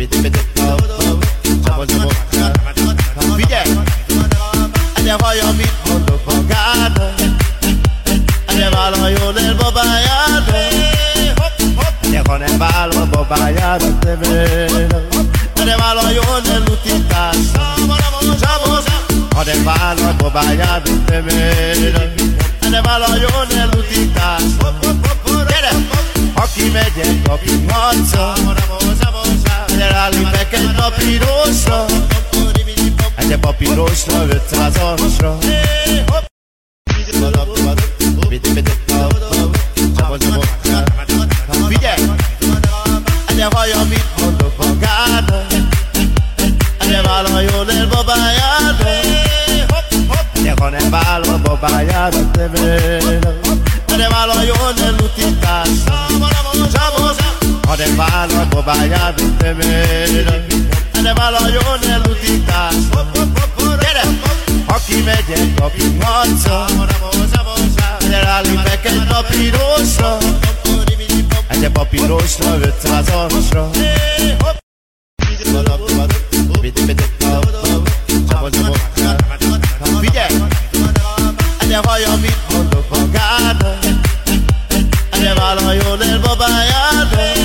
Figyelj! Egye hallja, mit mondok magának. Egye vállaljon el babájának. Egye, ha nem vállal babájának nevének. Egye vállaljon el utitásnak. Ha nem vállal babájának nevének. Egye vállaljon el utitásnak. Gyere! Aki megyek a piacra, egye rálik meg egy papírosra. Egye papírosra, 500-asra. Figyelj! Egye hallja, mit mondok magának. Egye vállaljon el babájának. Egye, ha nem vállal babájának nevének. Egye vállaljon el utitásra. Ha nem vállal babájának nevének. Egye vállaljon el utitásra. Gyere! Aki megyek a piacra, egye rálik meg egy papírosra. Egye papírosra, 500-asra. Figyelj! Egye hallja,